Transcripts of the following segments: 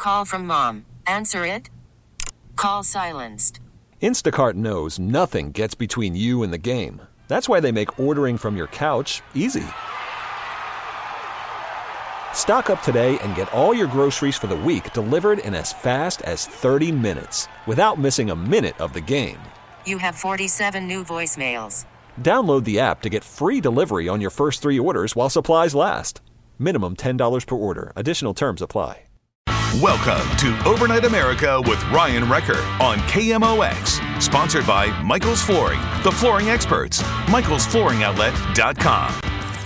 call from mom. Answer it. Call silenced. Instacart knows nothing gets between you and the game. That's why they make ordering from your couch easy. Stock up today and get all your groceries for the week delivered in as fast as 30 minutes without missing a minute of the game. You have 47 new voicemails. Download the app to get free delivery on your first 3 orders while supplies last. Minimum $10 per order. Additional terms apply. Welcome to Overnight America with Ryan Recker on KMOX. Sponsored by Michael's Flooring, the flooring experts. MichaelsFlooringOutlet.com.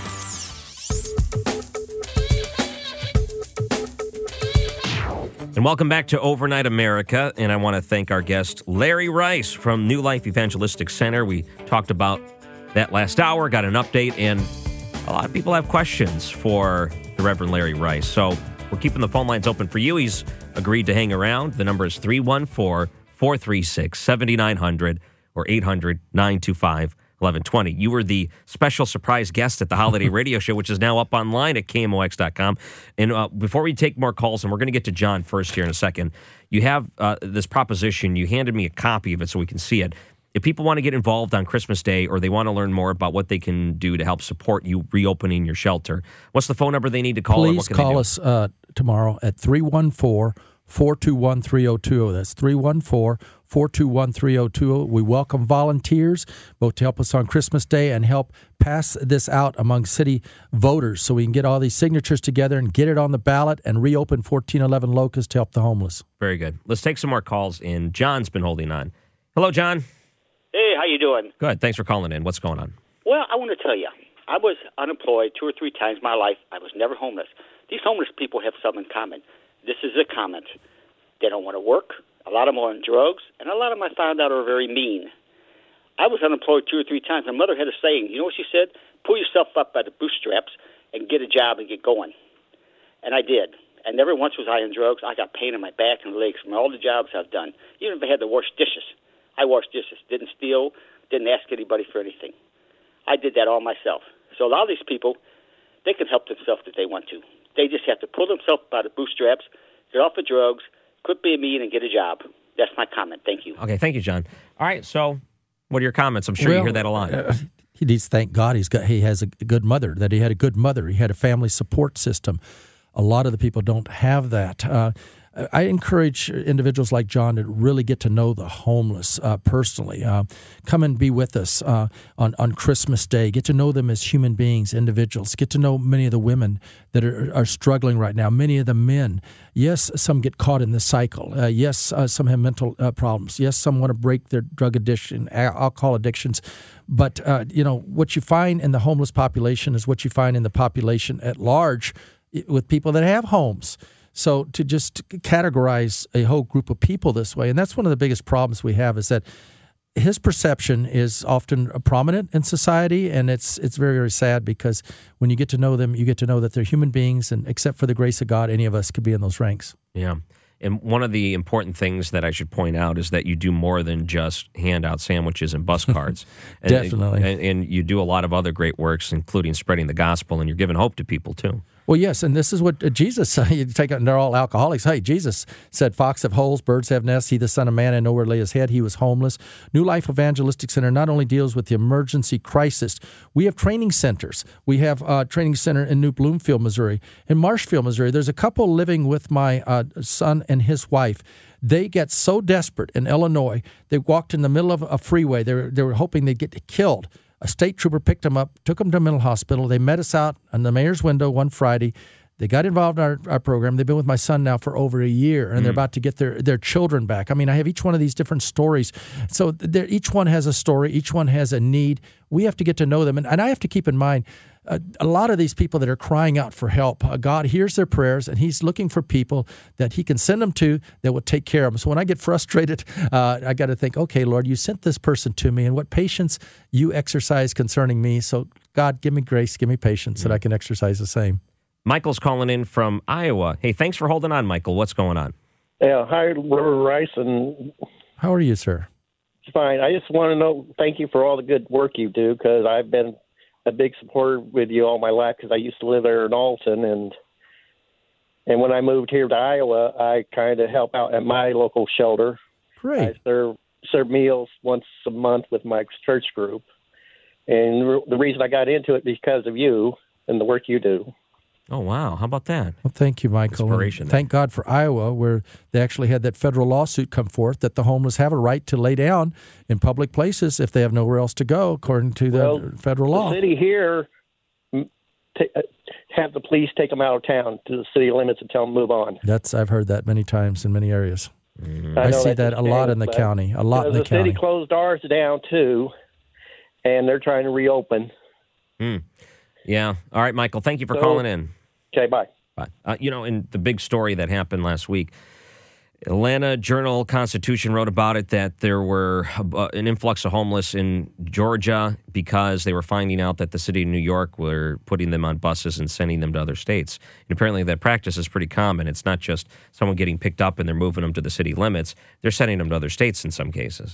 And welcome back to Overnight America. And I want to thank our guest, Larry Rice from New Life Evangelistic Center. We talked about that last hour, got an update, and a lot of people have questions for the Reverend Larry Rice. So we're keeping the phone lines open for you. He's agreed to hang around. The number is 314-436-7900 or 800-925-1120. You were the special surprise guest at the Holiday Radio Show, which is now up online at KMOX.com. And before we take more calls, and we're going to get to John first here in a second, you have this proposition. You handed me a copy of it so we can see it. If people want to get involved on Christmas Day or they want to learn more about what they can do to help support you reopening your shelter, what's the phone number they need to call? Please call us tomorrow at 314-421-3020. That's 314-421-3020. We welcome volunteers both to help us on Christmas Day and help pass this out among city voters so we can get all these signatures together and get it on the ballot and reopen 1411 Locust to help the homeless. Very good. Let's take some more calls, and John's been holding on. Hello, John. Hey, how you doing? Good. Thanks for calling in. What's going on? Well, I want to tell you, I was unemployed 2 or 3 times in my life. I was never homeless. These homeless people have something in common. This is a comment. They don't want to work. A lot of them are on drugs, and a lot of them I found out are very mean. I was unemployed 2 or 3 times. My mother had a saying. You know what she said? Pull yourself up by the bootstraps and get a job and get going. And I did. And never once was I on drugs. I got pain in my back and legs from all the jobs I've done. Even if I had to wash dishes. I washed dishes, didn't steal, didn't ask anybody for anything. I did that all myself. So a lot of these people, they can help themselves if they want to. They just have to pull themselves by the bootstraps, get off the drugs, quit being mean, and get a job. That's my comment. Thank you. Okay, thank you, John. All right, so what are your comments? I'm sure you hear that a lot. He needs to thank God he has a good mother, that he had a good mother. He had a family support system. A lot of the people don't have that. I encourage individuals like John to really get to know the homeless personally. Come and be with us on Christmas Day. Get to know them as human beings, individuals. Get to know many of the women that are struggling right now, many of the men. Yes, some get caught in the cycle. Yes, some have mental problems. Yes, some want to break their drug addiction, alcohol addictions. But, what you find in the homeless population is what you find in the population at large with people that have homes. So to just categorize a whole group of people this way, and that's one of the biggest problems we have, is that his perception is often prominent in society, and it's very, very sad because when you get to know them, you get to know that they're human beings, and except for the grace of God, any of us could be in those ranks. Yeah. And one of the important things that I should point out is that you do more than just hand out sandwiches and bus cards. Definitely. And you do a lot of other great works, including spreading the gospel, and you're giving hope to people, too. Well, yes, and this is what Jesus said. You take out, they're all alcoholics. Hey, Jesus said, "Fox have holes, birds have nests. He, the Son of Man, had nowhere to lay his head." He was homeless. New Life Evangelistic Center not only deals with the emergency crisis. We have training centers. We have a training center in New Bloomfield, Missouri. In Marshfield, Missouri, there's a couple living with my son and his wife. They get so desperate in Illinois, they walked in the middle of a freeway. They were hoping they'd get killed. A state trooper picked them up, took them to a mental hospital. They met us out on the mayor's window one Friday. They got involved in our program. They've been with my son now for over a year, and they're about to get their children back. I mean, I have each one of these different stories. So each one has a story. Each one has a need. We have to get to know them. And I have to keep in mind, a lot of these people that are crying out for help, God hears their prayers, and he's looking for people that he can send them to that will take care of them. So when I get frustrated, I got to think, okay, Lord, you sent this person to me, and what patience you exercise concerning me. So God, give me grace, give me patience that I can exercise the same. Michael's calling in from Iowa. Hey, thanks for holding on, Michael. What's going on? Yeah, hi, Reverend Rice. And how are you, sir? Fine. I just want to know, thank you for all the good work you do, because I've been a big supporter with you all my life because I used to live there in Alton, and And when I moved here to Iowa, I kind of help out at my local shelter. Great. I serve meals once a month with my church group. And the reason I got into it because of you and the work you do. Oh, wow. How about that? Well, thank you, Michael. Inspiration And thank God for Iowa, where they actually had that federal lawsuit come forth that the homeless have a right to lay down in public places if they have nowhere else to go, according to the federal law. The city here have the police take them out of town to the city limits and tell them to move on. I've heard that many times in many areas. I see that a lot in the county. A lot in the county. The city closed ours down too, and they're trying to reopen. Yeah. All right, Michael. Thank you for calling in. Okay, bye. Bye. In the big story that happened last week, Atlanta Journal-Constitution wrote about it, that there were an influx of homeless in Georgia because they were finding out that the city of New York were putting them on buses and sending them to other states. And apparently that practice is pretty common. It's not just someone getting picked up and they're moving them to the city limits. They're sending them to other states in some cases.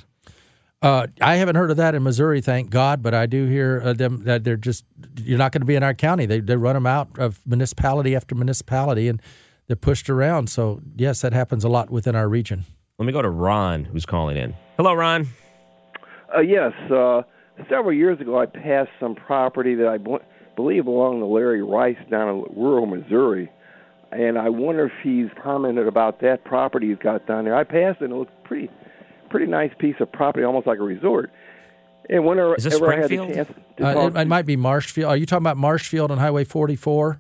I haven't heard of that in Missouri, thank God, but I do hear them that they're just, you're not going to be in our county. They run them out of municipality after municipality, and they're pushed around. So, yes, that happens a lot within our region. Let me go to Ron, who's calling in. Hello, Ron. Yes. Several years ago, I passed some property that I believe belonged to Larry Rice down in rural Missouri, and I wonder if he's commented about that property he's got down there. I passed it, and it looked pretty nice piece of property, almost like a resort. And whenever Is this Springfield? I had a chance to talk it might be Marshfield. Are you talking about Marshfield on Highway 44?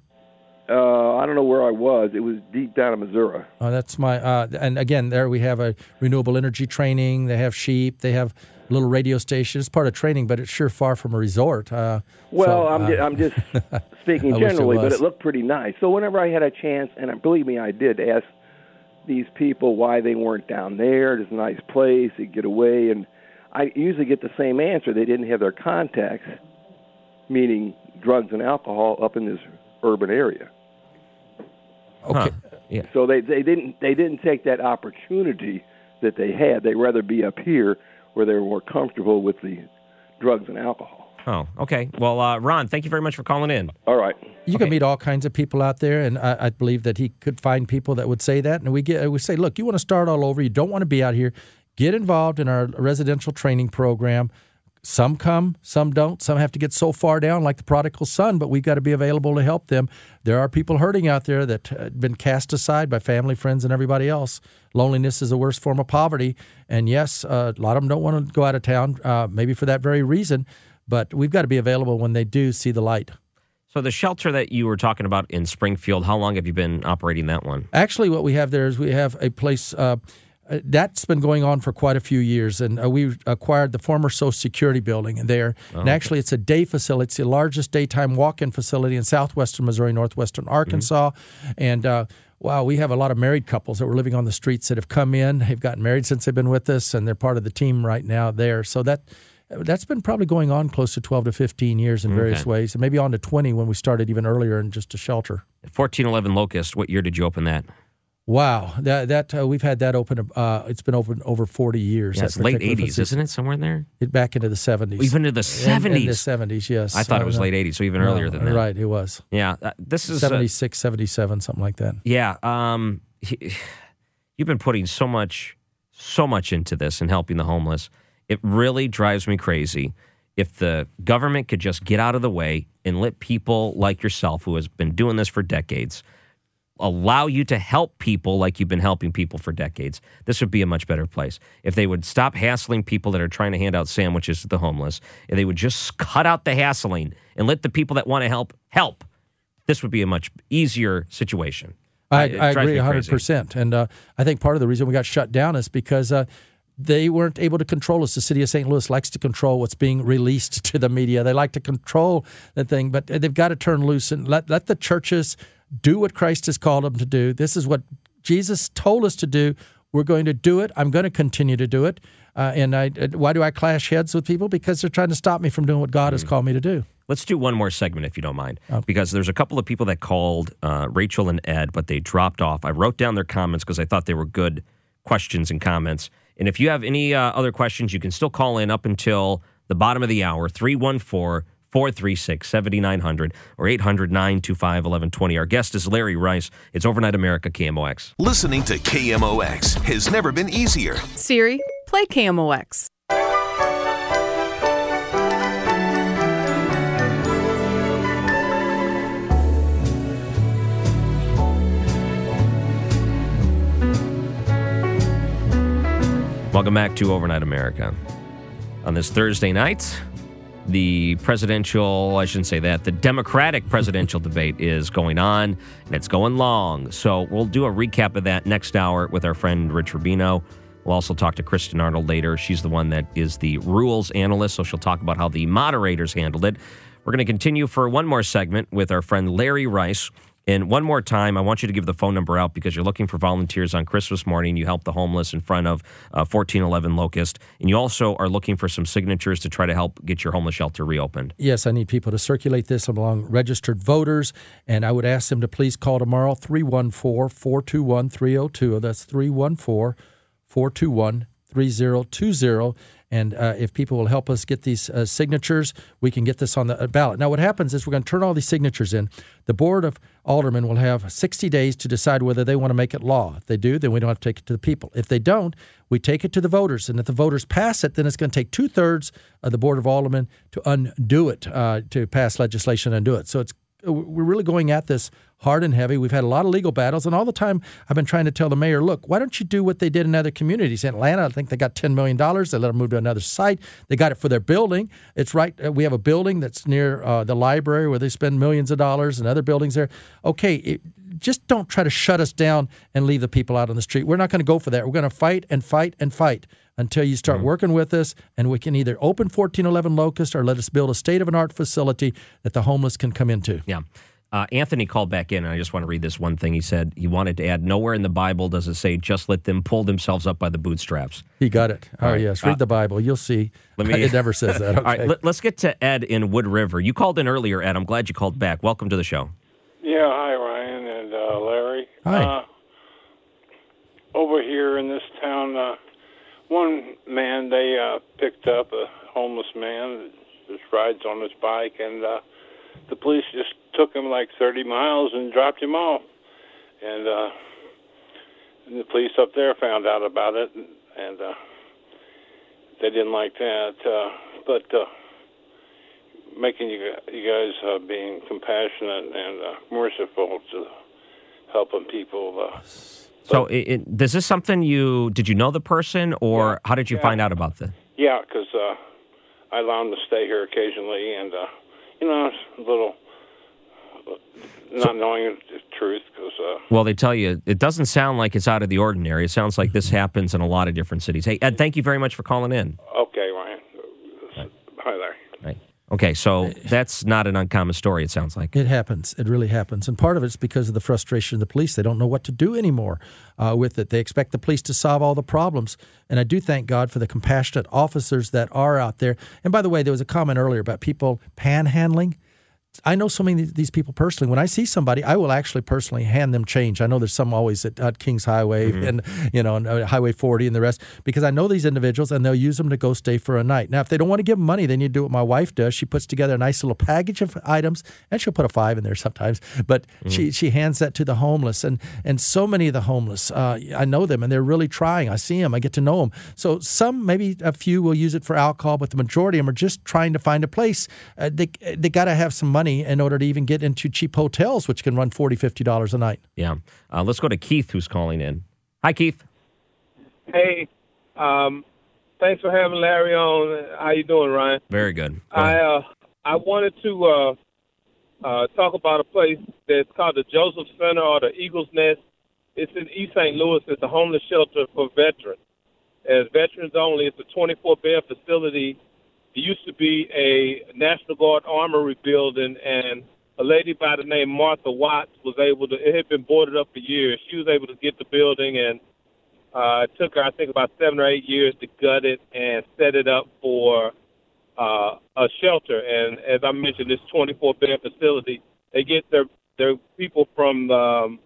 I don't know where I was. It was deep down in Missouri. Oh, that's my. And again, there we have a renewable energy training. They have sheep. They have a little radio station. It's part of training, but it's sure far from a resort. I'm just speaking generally, but it looked pretty nice. So whenever I had a chance, and believe me, I did ask these people why they weren't down there. It's a nice place. They get away, and I usually get the same answer. They didn't have their contacts, meaning drugs and alcohol, up in this urban area. Okay. Huh. Yeah. So they didn't take that opportunity that they had. They'd rather be up here where they were more comfortable with the drugs and alcohol. Oh, okay. Well, Ron, thank you very much for calling in. All right. You can meet all kinds of people out there, and I believe that he could find people that would say that. And we say, look, you want to start all over. You don't want to be out here. Get involved in our residential training program. Some come, some don't. Some have to get so far down like the prodigal son, but we've got to be available to help them. There are people hurting out there that have been cast aside by family, friends, and everybody else. Loneliness is the worst form of poverty. And yes, a lot of them don't want to go out of town, maybe for that very reason. But we've got to be available when they do see the light. So the shelter that you were talking about in Springfield, how long have you been operating that one? Actually, what we have there is we have a place that's been going on for quite a few years, and we acquired the former Social Security building there. Oh, and actually, it's a day facility. It's the largest daytime walk-in facility in southwestern Missouri, northwestern Arkansas. Mm-hmm. And wow, we have a lot of married couples that were living on the streets that have come in. They've gotten married since they've been with us, and they're part of the team right now there. So that's been probably going on close to 12 to 15 years in various ways, and maybe on to 20 when we started even earlier in just a shelter. 1411 Locust, what year did you open that? Wow, that we've had that open. It's been open over 40 years. Yeah, it's late 80s, isn't it? Somewhere in there. Back into the 70s. Even into the 70s. In the 70s, yes. I thought it was late 80s, so even earlier than that. Right, it was. Yeah, this is 76, 77, something like that. Yeah, you've been putting so much into this and helping the homeless. It really drives me crazy. If the government could just get out of the way and let people like yourself, who has been doing this for decades, allow you to help people like you've been helping people for decades, this would be a much better place. If they would stop hassling people that are trying to hand out sandwiches to the homeless, if they would just cut out the hassling and let the people that want to help, this would be a much easier situation. I agree 100%. And I think part of the reason we got shut down is because they weren't able to control us. The city of St. Louis likes to control what's being released to the media. They like to control the thing, but they've got to turn loose and let the churches do what Christ has called them to do. This is what Jesus told us to do. We're going to do it. I'm going to continue to do it. Why do I clash heads with people? Because they're trying to stop me from doing what God has called me to do. Let's do one more segment, if you don't mind, because there's a couple of people that called, Rachel and Ed, but they dropped off. I wrote down their comments because I thought they were good questions and comments. And if you have any other questions, you can still call in up until the bottom of the hour, 314-4 436-7900 or 800-925-1120. Our guest is Larry Rice. It's Overnight America, KMOX. Listening to KMOX has never been easier. Siri, play KMOX. Welcome back to Overnight America. On this Thursday night, the Democratic presidential debate is going on, and it's going long. So we'll do a recap of that next hour with our friend Rich Rubino. We'll also talk to Kristen Arnold later. She's the one that is the rules analyst, so she'll talk about how the moderators handled it. We're going to continue for one more segment with our friend Larry Rice. And one more time, I want you to give the phone number out because you're looking for volunteers on Christmas morning. You help the homeless in front of 1411 Locust. And you also are looking for some signatures to try to help get your homeless shelter reopened. Yes, I need people to circulate this among registered voters. And I would ask them to please call tomorrow, 314-421-3020. That's 314-421-3020. And if people will help us get these signatures, we can get this on the ballot. Now, what happens is we're going to turn all these signatures in. The Board of Aldermen will have 60 days to decide whether they want to make it law. If they do, then we don't have to take it to the people. If they don't, we take it to the voters. And if the voters pass it, then it's going to take 2/3 of the Board of Aldermen to undo it, to pass legislation and undo it. So we're really going at this hard and heavy. We've had a lot of legal battles, and all the time I've been trying to tell the mayor, look, why don't you do what they did in other communities? In Atlanta, I think they got $10 million. They let them move to another site. They got it for their building. It's right. We have a building that's near the library where they spend millions of dollars, and other buildings there. Okay, just don't try to shut us down and leave the people out on the street. We're not going to go for that. We're going to fight and fight and fight until you start working with us, and we can either open 1411 Locust or let us build a state-of-the-art facility that the homeless can come into. Yeah. Anthony called back in, and I just want to read this one thing. He said he wanted to add, nowhere in the Bible does it say just let them pull themselves up by the bootstraps. He got it. All right. Yes. Read the Bible. You'll see. It never says that. Okay. All right, let's get to Ed in Wood River. You called in earlier, Ed. I'm glad you called back. Welcome to the show. Yeah, hi, Ryan and Larry. Hi. Over here in this town, one man, they picked up a homeless man that just rides on his bike, and the police just took him like 30 miles and dropped him off. And the police up there found out about it, and they didn't like that. But making you guys being compassionate and merciful to helping people. So is this something did you know the person, or how did you find out about this? Yeah, because I allow him to stay here occasionally, and, it's a little not knowing the truth. Well, they tell you, it doesn't sound like it's out of the ordinary. It sounds like this happens in a lot of different cities. Hey, Ed, thank you very much for calling in. Okay, Ryan. Hi, Larry. Right. Okay, so that's not an uncommon story, it sounds like. It happens. It really happens. And part of it's because of the frustration of the police. They don't know what to do anymore with it. They expect the police to solve all the problems. And I do thank God for the compassionate officers that are out there. And by the way, there was a comment earlier about people panhandling. I know so many of these people personally. When I see somebody, I will actually personally hand them change. I know there's some always at Kings Highway and and Highway 40 and the rest, because I know these individuals and they'll use them to go stay for a night. Now, if they don't want to give them money, then you do what my wife does. She puts together a nice little package of items, and she'll put a $5 in there sometimes. But she hands that to the homeless, and so many of the homeless, I know them and they're really trying. I see them, I get to know them. So some, maybe a few, will use it for alcohol, but the majority of them are just trying to find a place. They got to have some money in order to even get into cheap hotels, which can run $40, $50 a night. Yeah. Let's go to Keith, who's calling in. Hi, Keith. Hey, thanks for having Larry on. How you doing, Ryan? Very good. I wanted to talk about a place that's called the Joseph Center or the Eagle's Nest. It's in East St. Louis. It's a homeless shelter for veterans. As veterans only, it's a 24-bed facility. It used to be a National Guard armory building, and a lady by the name Martha Watts it had been boarded up for years. She was able to get the building, and it took her, I think, about 7 or 8 years to gut it and set it up for a shelter. And as I mentioned, this 24-bed facility, they get their people from the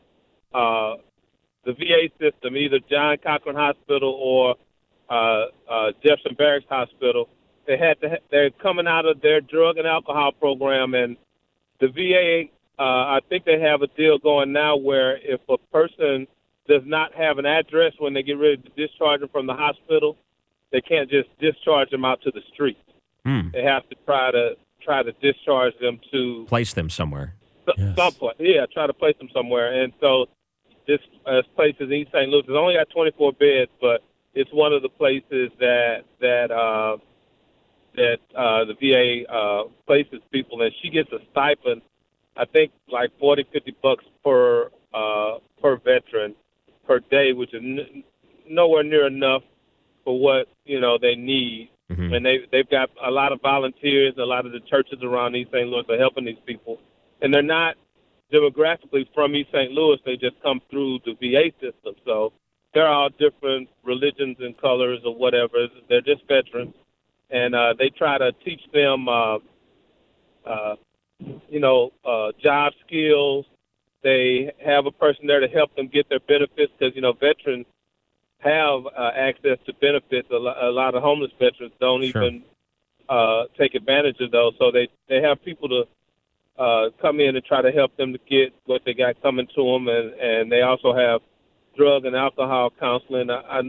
VA system, either John Cochran Hospital or Jefferson Barracks Hospital. they're coming out of their drug and alcohol program, and the VA, I think they have a deal going now where if a person does not have an address when they get ready to discharge them from the hospital, they can't just discharge them out to the street. They have to try to discharge them to place them somewhere. Someplace, try to place them somewhere. And so this place is East St. Louis. It's only got 24 beds, but it's one of the places that the VA places people, and she gets a stipend, I think like $40-50 per veteran per day, which is nowhere near enough for what they need. Mm-hmm. And they've got a lot of volunteers. A lot of the churches around East St. Louis are helping these people, and they're not demographically from East St. Louis. They just come through the VA system, so they're all different religions and colors or whatever. They're just veterans, and they try to teach them, job skills. They have a person there to help them get their benefits because, veterans have access to benefits. A lot of homeless veterans don't even take advantage of those. So they have people to come in and try to help them to get what they got coming to them. And they also have drug and alcohol counseling.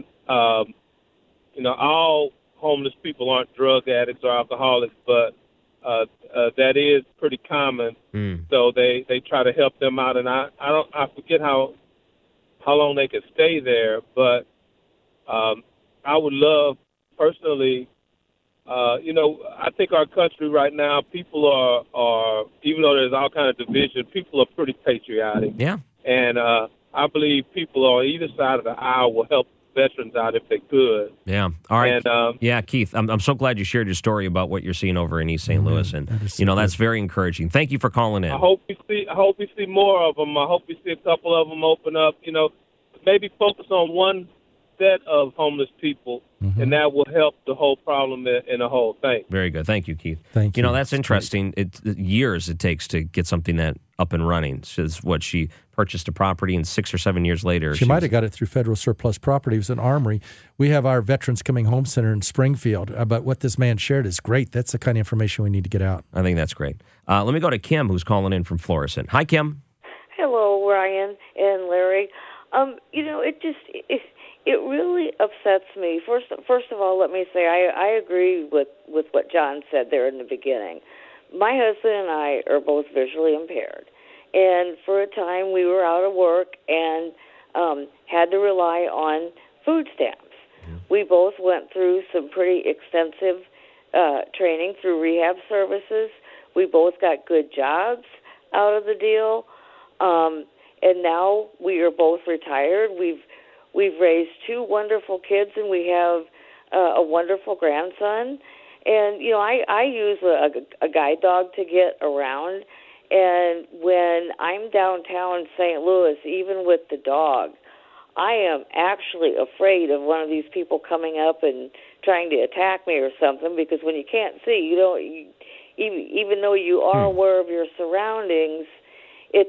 All homeless people aren't drug addicts or alcoholics, but that is pretty common. So they try to help them out. And I forget how long they could stay there, but I would love personally, I think our country right now, people are even though there's all kind of division, people are pretty patriotic. Yeah. And I believe people on either side of the aisle will help veterans out if they could. Yeah. All right. And, Keith, I'm so glad you shared your story about what you're seeing over in East St. Louis, and that's very encouraging. Thank you for calling in. I hope we see more of them. I hope we see a couple of them open up. Maybe focus on one set of homeless people, and that will help the whole problem in the whole thing. Very good. Thank you, Keith. Thank you. That's interesting. Years it takes to get something that up and running. She purchased a property, and 6 or 7 years later, she might have got it through federal surplus property. It was an armory. We have our Veterans Coming Home Center in Springfield. But what this man shared is great. That's the kind of information we need to get out. I think that's great. Let me go to Kim, who's calling in from Florissant. Hi, Kim. Hello, Ryan and Larry. It really upsets me. First of all, let me say I agree with what John said there in the beginning. My husband and I are both visually impaired, and for a time we were out of work and had to rely on food stamps. We both went through some pretty extensive training through rehab services. We both got good jobs out of the deal, and now we are both retired. We've raised 2 wonderful kids, and we have a wonderful grandson. And, I use a guide dog to get around. And when I'm downtown St. Louis, even with the dog, I am actually afraid of one of these people coming up and trying to attack me or something, because when you can't see, even though you are aware of your surroundings, it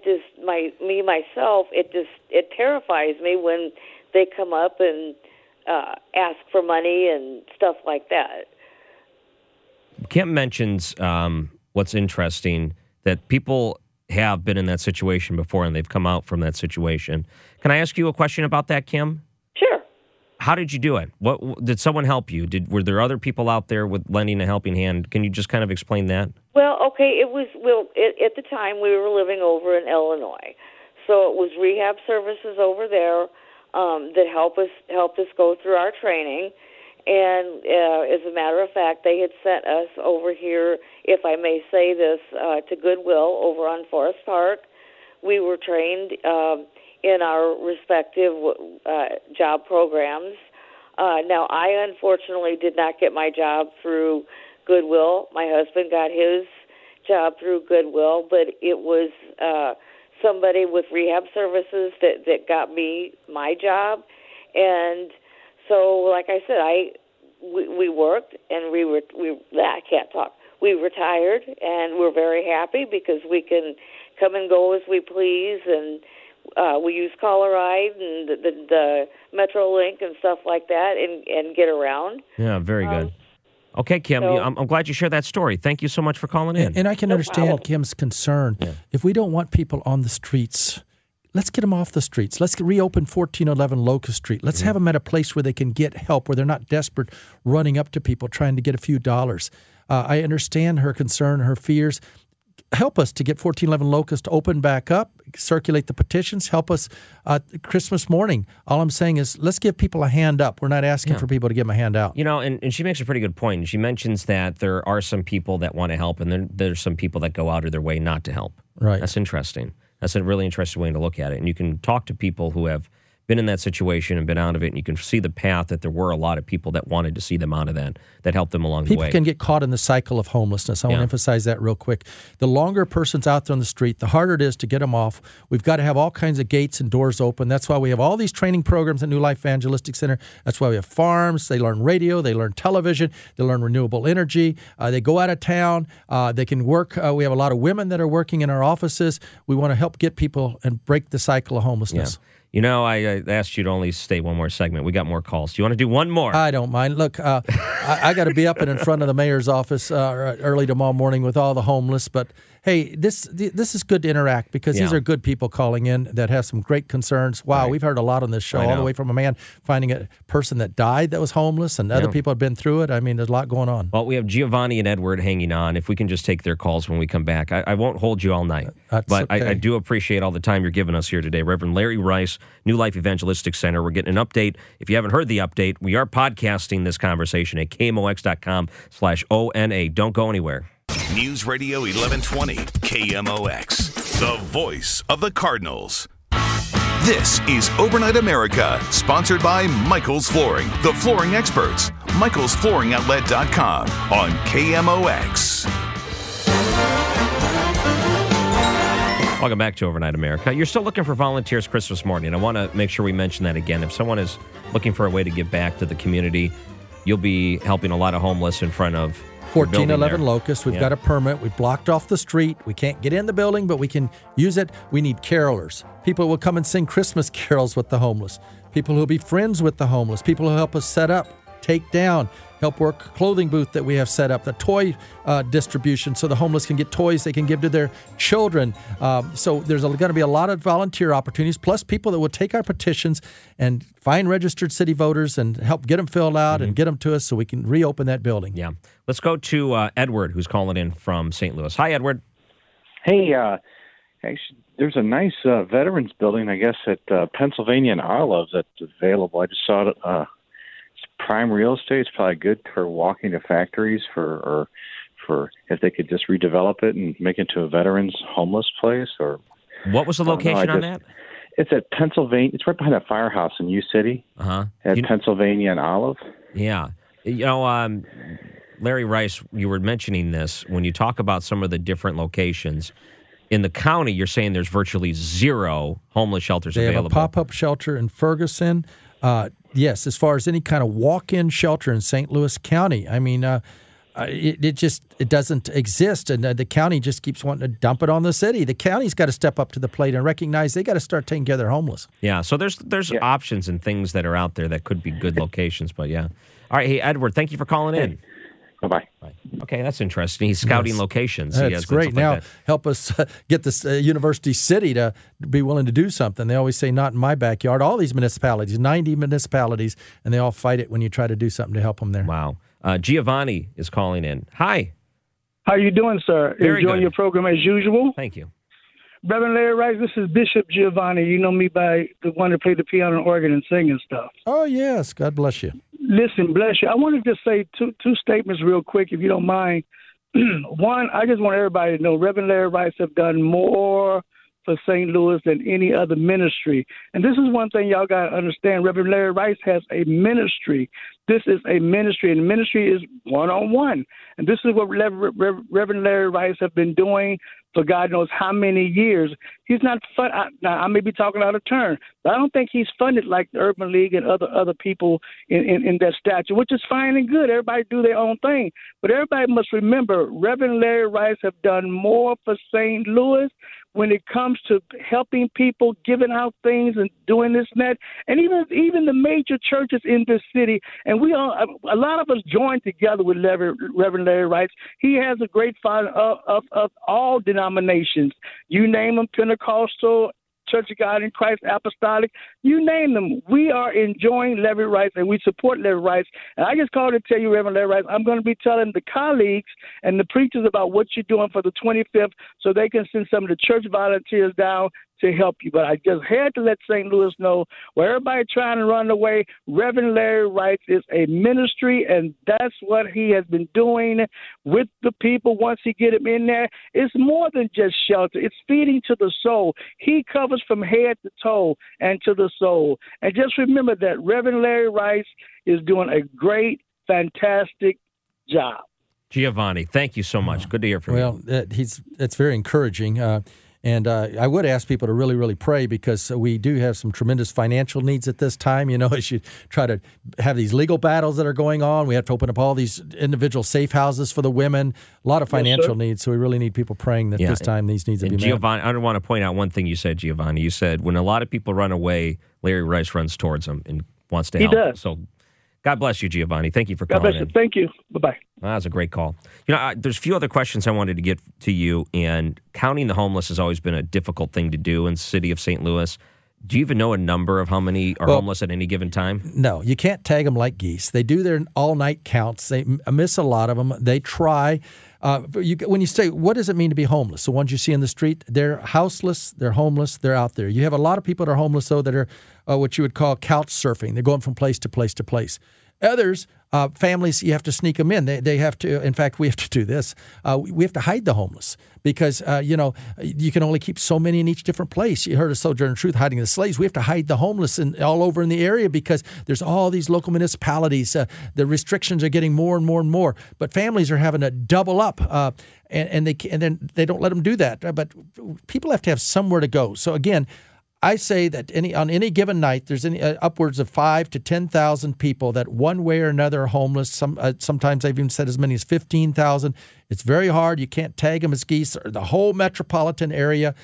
terrifies me when they come up and ask for money and stuff like that. Kim mentions what's interesting, that people have been in that situation before and they've come out from that situation. Can I ask you a question about that, Kim? Sure. How did you do it? What did someone help you? Were there other people out there with lending a helping hand? Can you just kind of explain that? Well, okay, at the time we were living over in Illinois, so it was rehab services over there that helped us go through our training. And as a matter of fact, they had sent us over here, if I may say this, to Goodwill over on Forest Park. We were trained in our respective job programs. Now, I unfortunately did not get my job through Goodwill. My husband got his job through Goodwill, but it was somebody with rehab services that got me my job. And so, like I said, we worked, and I can't talk. We retired, and we're very happy because we can come and go as we please, and we use Coloride and the MetroLink and stuff like that, and get around. Yeah, very good. Okay, Kim, I'm glad you shared that story. Thank you so much for calling in. And I can understand Kim's concern. Yeah. If we don't want people on the streets, let's get them off the streets. Let's reopen 1411 Locust Street. Let's have them at a place where they can get help, where they're not desperate running up to people trying to get a few dollars. I understand her concern, her fears. Help us to get 1411 Locust open back up, circulate the petitions, help us Christmas morning. All I'm saying is let's give people a hand up. We're not asking for people to give them a hand out. You know, and she makes a pretty good point. And she mentions that there are some people that want to help, and then there's some people that go out of their way not to help. Right. That's interesting. That's a really interesting way to look at it. And you can talk to people who have been in that situation and been out of it, and you can see the path that there were a lot of people that wanted to see them out of that helped them along the way. People can get caught in the cycle of homelessness. I want to emphasize that real quick. The longer a person's out there on the street, the harder it is to get them off. We've got to have all kinds of gates and doors open. That's why we have all these training programs at New Life Evangelistic Center. That's why we have farms. They learn radio. They learn television. They learn renewable energy. They go out of town. They can work. We have a lot of women that are working in our offices. We want to help get people and break the cycle of homelessness. Yeah. You know, I asked you to only stay one more segment. We got more calls. Do you want to do one more? I don't mind. Look, I got to be up and in front of the mayor's office early tomorrow morning with all the homeless. But, hey, this is good to interact because these are good people calling in that have some great concerns. Wow, we've heard a lot on this show, all the way from a man finding a person that died that was homeless and other people have been through it. I mean, there's a lot going on. Well, we have Giovanni and Edward hanging on. If we can just take their calls when we come back. I won't hold you all night. But okay. I do appreciate all the time you're giving us here today. Reverend Larry Rice, New Life Evangelistic Center. We're getting an update. If you haven't heard the update, we are podcasting this conversation at KMOX.com/ONA. Don't go anywhere. News Radio 1120, KMOX, the voice of the Cardinals. This is Overnight America, sponsored by Michael's Flooring, the flooring experts. MichaelsFlooringoutlet.com on KMOX. Welcome back to Overnight America. You're still looking for volunteers Christmas morning. I want to make sure we mention that again. If someone is looking for a way to give back to the community, you'll be helping a lot of homeless in front of 1411 Locust. We've got a permit. We've blocked off the street. We can't get in the building, but we can use it. We need carolers. People will come and sing Christmas carols with the homeless. People who will be friends with the homeless. People who help us set up, take down, help work clothing booth that we have set up, the toy distribution so the homeless can get toys they can give to their children. So there's going to be a lot of volunteer opportunities, plus people that will take our petitions and find registered city voters and help get them filled out and get them to us so we can reopen that building. Yeah. Let's go to Edward, who's calling in from St. Louis. Hi, Edward. Hey, actually, there's a nice veterans building, I guess, at Pennsylvania and Olive that's available. I just saw it. Prime real estate is probably good for walking to factories for if they could just redevelop it and make it into a veterans homeless place. Or what was the location on that? It's at Pennsylvania. It's right behind that firehouse in U City. At Pennsylvania and Olive. Yeah, you know, Larry Rice, you were mentioning this when you talk about some of the different locations in the county. You're saying there's virtually zero homeless shelters available. They have a pop-up shelter in Ferguson. Yes, as far as any kind of walk-in shelter in St. Louis County, I mean, it doesn't exist, and the county just keeps wanting to dump it on the city. The county's got to step up to the plate and recognize they got to start taking care of their homeless. Yeah, so there's options and things that are out there that could be good locations, but yeah. All right, hey, Edward, thank you for calling in. Bye-bye. Okay, that's interesting. He's scouting locations. That's great. Now, help us get this university city to be willing to do something. They always say, not in my backyard. All these municipalities, 90 municipalities, and they all fight it when you try to do something to help them there. Wow. Giovanni is calling in. Hi. How you doing, sir? Very Enjoying good. your program as usual? Thank you. Reverend Larry Rice, this is Bishop Giovanni. You know me by the one that played the piano and organ and sing and stuff. Oh, yes. God bless you. Listen, bless you. I want to just say two statements real quick, if you don't mind. One, I just want everybody to know Reverend Larry Rice have done more for St. Louis than any other ministry. And this is one thing y'all got to understand. Reverend Larry Rice has a ministry. This is a ministry, and ministry is one-on-one. And this is what Reverend Larry Rice have been doing for God knows how many years. He's not now I may be talking out of turn, but I don't think he's funded like the Urban League and other people in that stature, which is fine and good. Everybody do their own thing. But everybody must remember, Reverend Larry Rice have done more for St. Louis. when it comes to helping people, giving out things and doing this and that, and even the major churches in this city. And a lot of us joined together with Reverend Larry Rice. He has a great following of all denominations. You name them, Pentecostal, Church of God in Christ, Apostolic, you name them. We are enjoying Larry Rice, and we support Larry Rice. And I just called to tell you, Reverend Larry Rice, I'm going to be telling the colleagues and the preachers about what you're doing for the 25th so they can send some of the church volunteers down to help you. But I just had to let St. Louis know, where everybody trying to run away, Reverend Larry Rice is a ministry, and that's what he has been doing with the people once he get them in there. It's more than just shelter. It's feeding to the soul. He covers from head to toe and to the soul. And just remember that Reverend Larry Rice is doing a great, fantastic job. Giovanni, thank you so much. Good to hear from you. Well, that's very encouraging. And I would ask people to really, really pray, because we do have some tremendous financial needs at this time. You know, as you try to have these legal battles that are going on, we have to open up all these individual safe houses for the women, a lot of financial needs. So we really need people praying that this time these needs to be met. Giovanni, I want to point out one thing you said, Giovanni. You said when a lot of people run away, Larry Rice runs towards them and wants to help. He does. So God bless you, Giovanni. Thank you for calling God bless you. Thank you. Bye-bye. That was a great call. You know, there's a few other questions I wanted to get to you, and counting the homeless has always been a difficult thing to do in the city of St. Louis. Do you even know a number of how many are homeless at any given time? No, you can't tag them like geese. They do their all-night counts. They miss a lot of them. They try. When you say, what does it mean to be homeless? The ones you see in the street, they're houseless, they're homeless, they're out there. You have a lot of people that are homeless, though, that are what you would call couch surfing. They're going from place to place to place. Others, families, you have to sneak them in. They have to. In fact, we have to do this. We have to hide the homeless because, you can only keep so many in each different place. You heard of Sojourner Truth hiding the slaves. We have to hide the homeless all over in the area because there's all these local municipalities. The restrictions are getting more and more and more. But families are having to double up, and then they don't let them do that. But people have to have somewhere to go. So again, I say that on any given night, there's upwards of 5,000 to 10,000 people that one way or another are homeless. Sometimes I've even said as many as 15,000. It's very hard. You can't tag them as geese. Or the whole metropolitan area,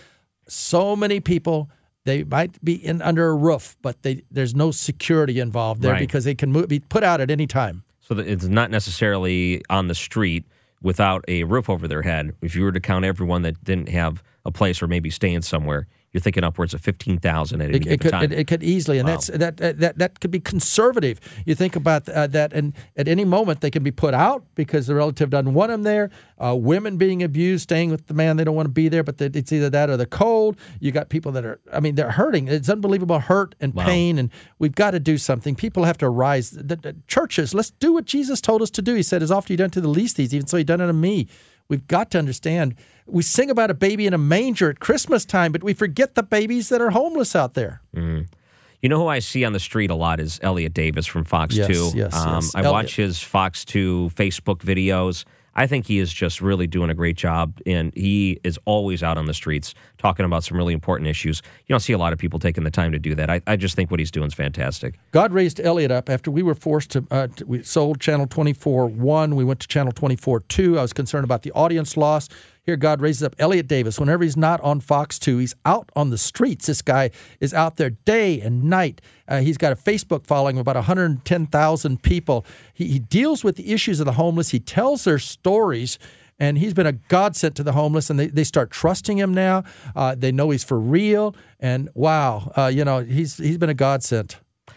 so many people. They might be under a roof, but there's no security involved there because they can be put out at any time. So it's not necessarily on the street without a roof over their head. If you were to count everyone that didn't have a place or maybe staying somewhere, you're thinking upwards of 15,000 at any given time. It could easily, and that could be conservative. You think about that, and at any moment they can be put out because the relative doesn't want them there. Women being abused, staying with the man they don't want to be there, but it's either that or the cold. You got people that are, they're hurting. It's unbelievable hurt and pain, and we've got to do something. People have to rise. The churches, let's do what Jesus told us to do. He said, as often you done to the least these, even so you done it to me. We've got to understand. We sing about a baby in a manger at Christmas time, but we forget the babies that are homeless out there. Mm. You know who I see on the street a lot is Elliot Davis from Fox 2. Yes. I watch his Fox 2 Facebook videos. I think he is just really doing a great job, and he is always out on the streets talking about some really important issues. You don't see a lot of people taking the time to do that. I just think what he's doing is fantastic. God raised Elliot up after we were forced to we sold Channel 24-1. We went to Channel 24-2. I was concerned about the audience loss. Here, God raises up Elliot Davis. Whenever he's not on Fox 2, he's out on the streets. This guy is out there day and night. He's got a Facebook following of about 110,000 people. He deals with the issues of the homeless. He tells their stories, and he's been a godsend to the homeless, and they start trusting him now. They know he's for real, and wow, he's been a godsend.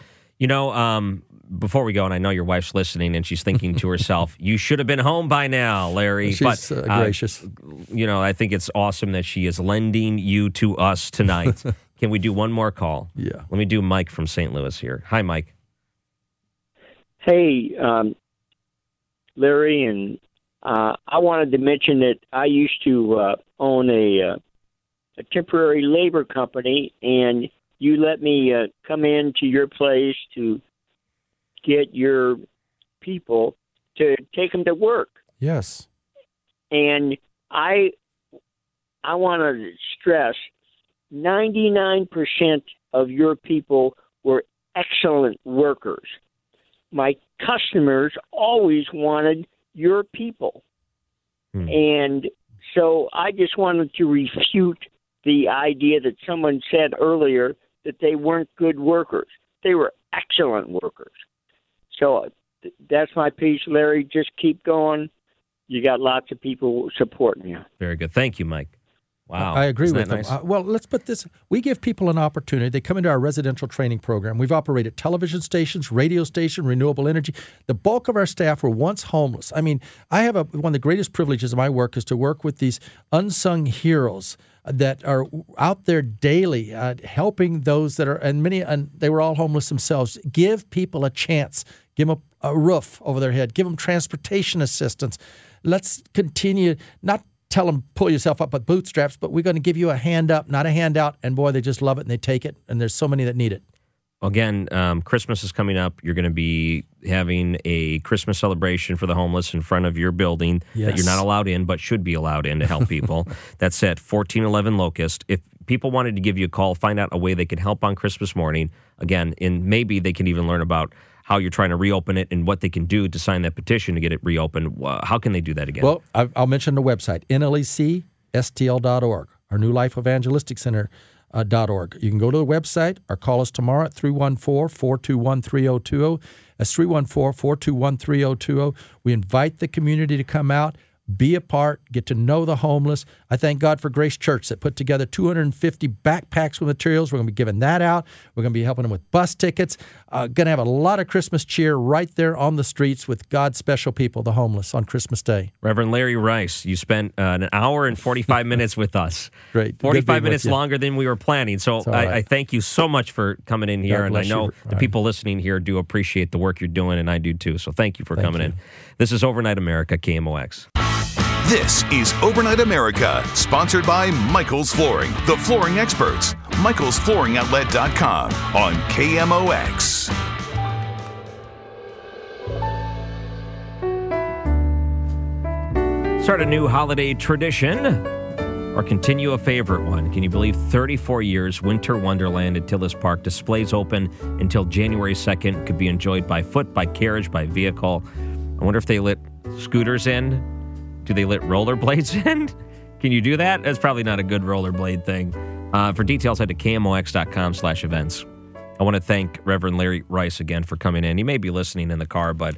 Before we go, and I know your wife's listening, and she's thinking to herself, you should have been home by now, Larry. She's gracious. I think it's awesome that she is lending you to us tonight. Can we do one more call? Yeah. Let me do Mike from St. Louis here. Hi, Mike. Hey, Larry, and I wanted to mention that I used to own a temporary labor company, and you let me come into your place to get your people to take them to work. Yes. And I want to stress 99% of your people were excellent workers. My customers always wanted your people. And so I just wanted to refute the idea that someone said earlier that they weren't good workers. They were excellent workers. So that's my piece, Larry. Just keep going. You got lots of people supporting you. Very good. Thank you, Mike. Wow. I agree with them. Nice? Well, let's put this. We give people an opportunity. They come into our residential training program. We've operated television stations, radio station, renewable energy. The bulk of our staff were once homeless. I mean, I have one of the greatest privileges of my work is to work with these unsung heroes that are out there daily helping those that are, and they were all homeless themselves. Give people a chance. Give them a roof over their head. Give them transportation assistance. Let's continue, not tell them pull yourself up with bootstraps, but we're going to give you a hand up, not a handout. And boy, they just love it and they take it. And there's so many that need it. Again, Christmas is coming up. You're going to be having a Christmas celebration for the homeless in front of your building that you're not allowed in, but should be allowed in to help people. That's at 1411 Locust. If people wanted to give you a call, find out a way they could help on Christmas morning, again, and maybe they can even learn about how you're trying to reopen it and what they can do to sign that petition to get it reopened. How can they do that again? Well, I'll mention the website, nlecstl.org, our New Life Evangelistic Center. .org. You can go to the website or call us tomorrow at 314-421-3020. That's 314-421-3020. We invite the community to come out, be a part, get to know the homeless. I thank God for Grace Church that put together 250 backpacks with materials. We're going to be giving that out. We're going to be helping them with bus tickets. Going to have a lot of Christmas cheer right there on the streets with God's special people, the homeless, on Christmas Day. Reverend Larry Rice, you spent an hour and 45 minutes with us. Great. 45 minutes longer than we were planning. So I thank you so much for coming in here. And I know the people listening here do appreciate the work you're doing, and I do too. So thank you for coming in. This is Overnight America, KMOX. This is Overnight America, sponsored by Michael's Flooring, the flooring experts. MichaelsFlooringOutlet.com on KMOX. Start a new holiday tradition or continue a favorite one. Can you believe 34 years Winter Wonderland at Tillis Park displays open until January 2nd, could be enjoyed by foot, by carriage, by vehicle. I wonder if they let scooters in. Do they let rollerblades in? Can you do that? That's probably not a good rollerblade thing. For details, head to KMOX.com/events. I want to thank Reverend Larry Rice again for coming in. He may be listening in the car, but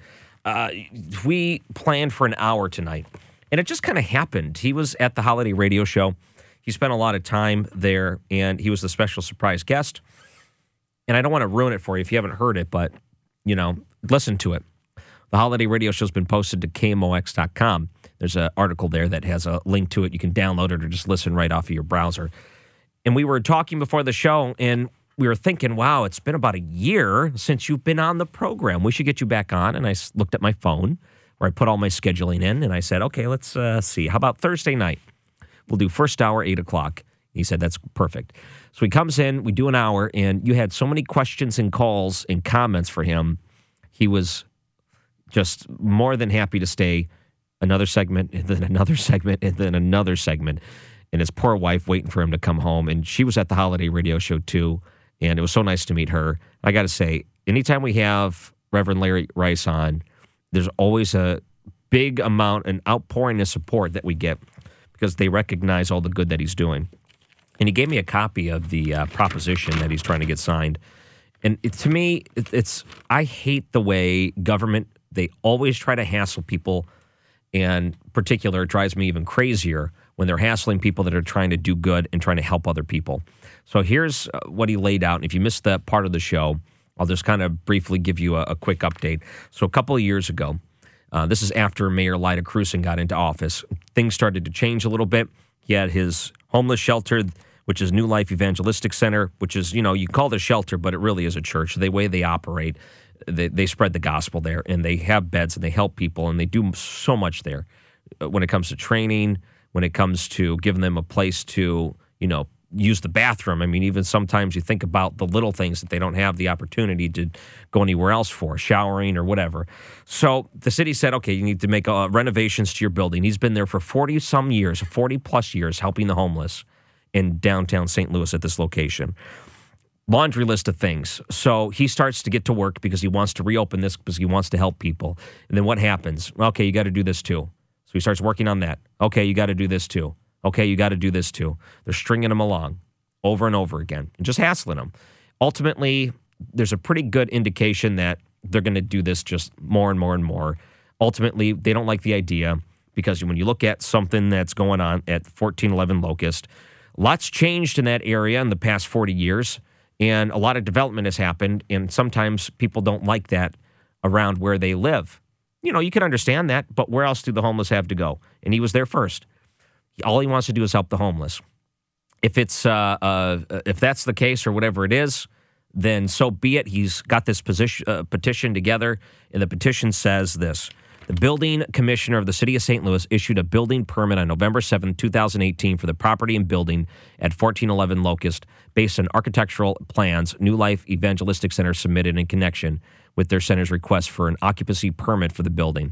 we planned for an hour tonight, and it just kind of happened. He was at the holiday radio show. He spent a lot of time there, and he was the special surprise guest. And I don't want to ruin it for you if you haven't heard it, but, listen to it. The holiday radio show has been posted to KMOX.com. There's an article there that has a link to it. You can download it or just listen right off of your browser. And we were talking before the show, and we were thinking, wow, it's been about a year since you've been on the program. We should get you back on. And I looked at my phone where I put all my scheduling in, and I said, okay, let's see. How about Thursday night? We'll do first hour, 8 o'clock. He said, that's perfect. So he comes in, we do an hour, and you had so many questions and calls and comments for him. He was just more than happy to stay another segment, and then another segment, and then another segment. And his poor wife waiting for him to come home. And she was at the holiday radio show too. And it was so nice to meet her. I got to say, anytime we have Reverend Larry Rice on, there's always a big amount, an outpouring of support that we get because they recognize all the good that he's doing. And he gave me a copy of the proposition that he's trying to get signed. And to me, I hate the way government, they always try to hassle people. And in particular, it drives me even crazier when they're hassling people that are trying to do good and trying to help other people. So here's what he laid out. And if you missed that part of the show, I'll just kind of briefly give you a quick update. So a couple of years ago, this is after Mayor Lyda Krewson got into office, things started to change a little bit. He had his homeless shelter, which is New Life Evangelistic Center, which is, you call it a shelter, but it really is a church. The way they operate, they spread the gospel there, and they have beds, and they help people, and they do so much there when it comes to training, when it comes to giving them a place to, use the bathroom. I mean, even sometimes you think about the little things that they don't have the opportunity to go anywhere else for, showering or whatever. So the city said, okay, you need to make renovations to your building. He's been there for 40-some years, 40-plus years, helping the homeless in downtown St. Louis at this location. Laundry list of things. So he starts to get to work because he wants to reopen this because he wants to help people. And then what happens? Okay, you got to do this too. So he starts working on that. Okay, you got to do this too. Okay, you got to do this too. They're stringing them along over and over again and just hassling them. Ultimately, there's a pretty good indication that they're going to do this just more and more and more. Ultimately, they don't like the idea because when you look at something that's going on at 1411 Locust, lots changed in that area in the past 40 years, and a lot of development has happened, and sometimes people don't like that around where they live. You know, you can understand that, but where else do the homeless have to go? And he was there first. All he wants to do is help the homeless. If it's if that's the case or whatever it is, then so be it. He's got this petition together, and the petition says this. The building commissioner of the city of St. Louis issued a building permit on November 7, 2018 for the property and building at 1411 Locust based on architectural plans New Life Evangelistic Center submitted in connection with their center's request for an occupancy permit for the building.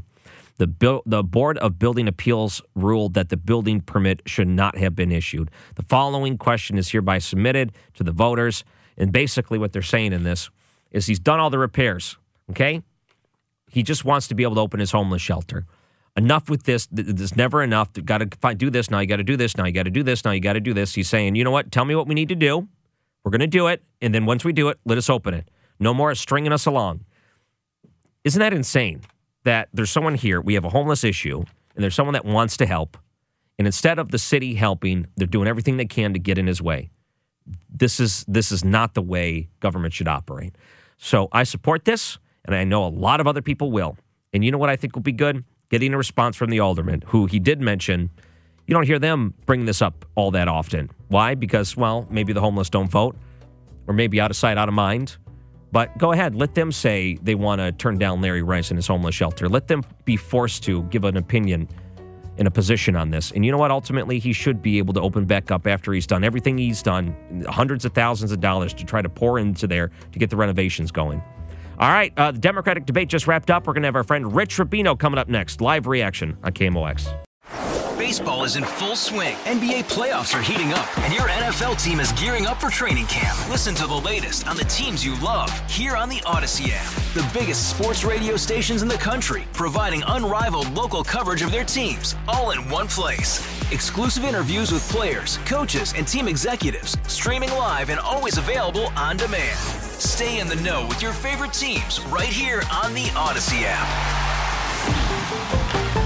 The Board of Building Appeals ruled that the building permit should not have been issued. The following question is hereby submitted to the voters. And basically what they're saying in this is he's done all the repairs, okay? He just wants to be able to open his homeless shelter. Enough with this. There's never enough. Got to do this. Now you got to do this. Now you got to do this. Now you got to do this. He's saying, you know what? Tell me what we need to do. We're going to do it. And then once we do it, let us open it. No more stringing us along. Isn't that insane? That there's someone here, we have a homeless issue, and there's someone that wants to help, and instead of the city helping, they're doing everything they can to get in his way. This is not the way government should operate. So I support this, and I know a lot of other people will. And you know what I think will be good? Getting a response from the alderman, who he did mention. You don't hear them bring this up all that often. Why? Because, well, maybe the homeless don't vote, or maybe out of sight, out of mind. But go ahead, let them say they want to turn down Larry Rice and his homeless shelter. Let them be forced to give an opinion and a position on this. And you know what? Ultimately, he should be able to open back up after he's done everything he's done, hundreds of thousands of dollars to try to pour into there to get the renovations going. All right, the Democratic debate just wrapped up. We're going to have our friend Rich Rubino coming up next. Live reaction on KMOX. Baseball is in full swing. NBA playoffs are heating up, and your NFL team is gearing up for training camp. Listen to the latest on the teams you love here on the Odyssey app. The biggest sports radio stations in the country, providing unrivaled local coverage of their teams, all in one place. Exclusive interviews with players, coaches, and team executives, streaming live and always available on demand. Stay in the know with your favorite teams right here on the Odyssey app.